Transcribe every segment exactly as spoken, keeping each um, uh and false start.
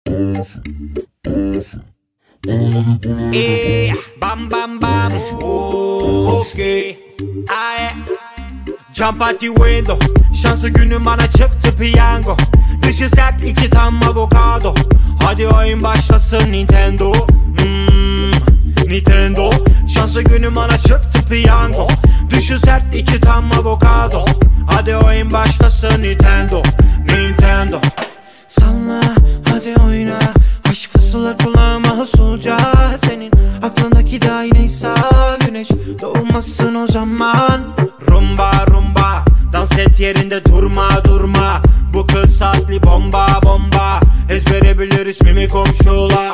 Yeah, bam bam bam. Ooh, okay. Aye. Jump out the window. Şansı günüm bana çıktı piyango. Dışı sert içi tam avokado. Hadi oyun başlasın Nintendo. Hmm, Nintendo. Şansı günüm bana çıktı piyango. Dışı sert içi tam avokado. Hadi oyun başlasın Nintendo. Nintendo. Salla hadi oyna. Aşk fısıldar kulağıma usulca. Senin aklındaki de aynıysa güneş doğmasın o zaman. Rumba rumba, dans et yerinde durma durma. Bu kız saatli bomba bomba. Ezbere bilir ismimi komşular.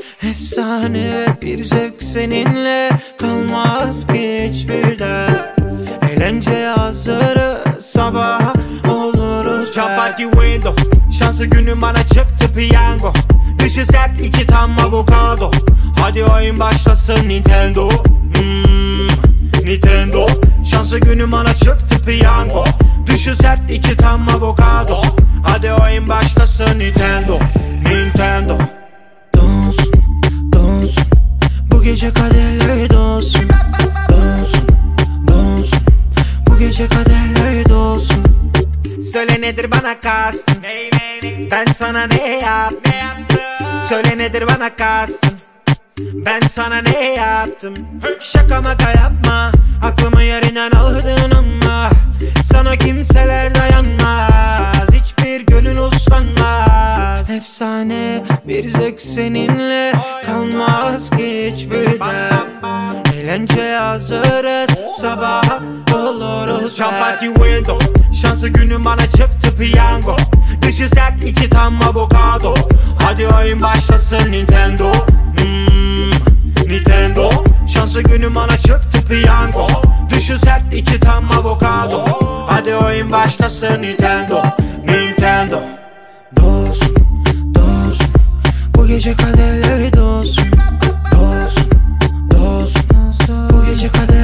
Efsane bir zevk seninle kalmaz ki hiçbirden. Eğlenceye hazırız, sabah oluruz. Jump out the window. Şansı günüm bana çıktı piyango. Dışı sert içi tam avokado. Hadi oyun başlasın Nintendo. Hmm, Nintendo. Şansı günüm bana çıktı piyango. Dışı sert içi tam avokado. Hadi oyun başlasın Nintendo. Nintendo. Dolsun, dolsun. Bu gece kaderler dolsun. Dolsun, dolsun. Bu gece kaderler dolsun. Söyle nedir bana kastın? Ben sana ne yaptım? Söyle nedir bana kastın? Ben sana ne yaptım? Şaka maka yapma. Aklımı yerinden aldın ama sana kimseler dayanmaz. Hiçbir gönül uslanmaz. Efsane bir zevk seninle kalmaz ki hiçbirden. Eğlenceye hazırız, sabah oluruz. Jump out the window. Şansı günüm bana çıktı piyango. Dışı sert içi tam avokado. Hadi oyun başlasın Nintendo. Hmm, Nintendo. Şansı günüm bana çıktı piyango. Dışı sert içi tam avokado. Hadi oyun başlasın Nintendo. Nintendo. Dolsun, dolsun. Bu gece kaderleri dolsun. Dolsun, dolsun. Bu gece kaderleri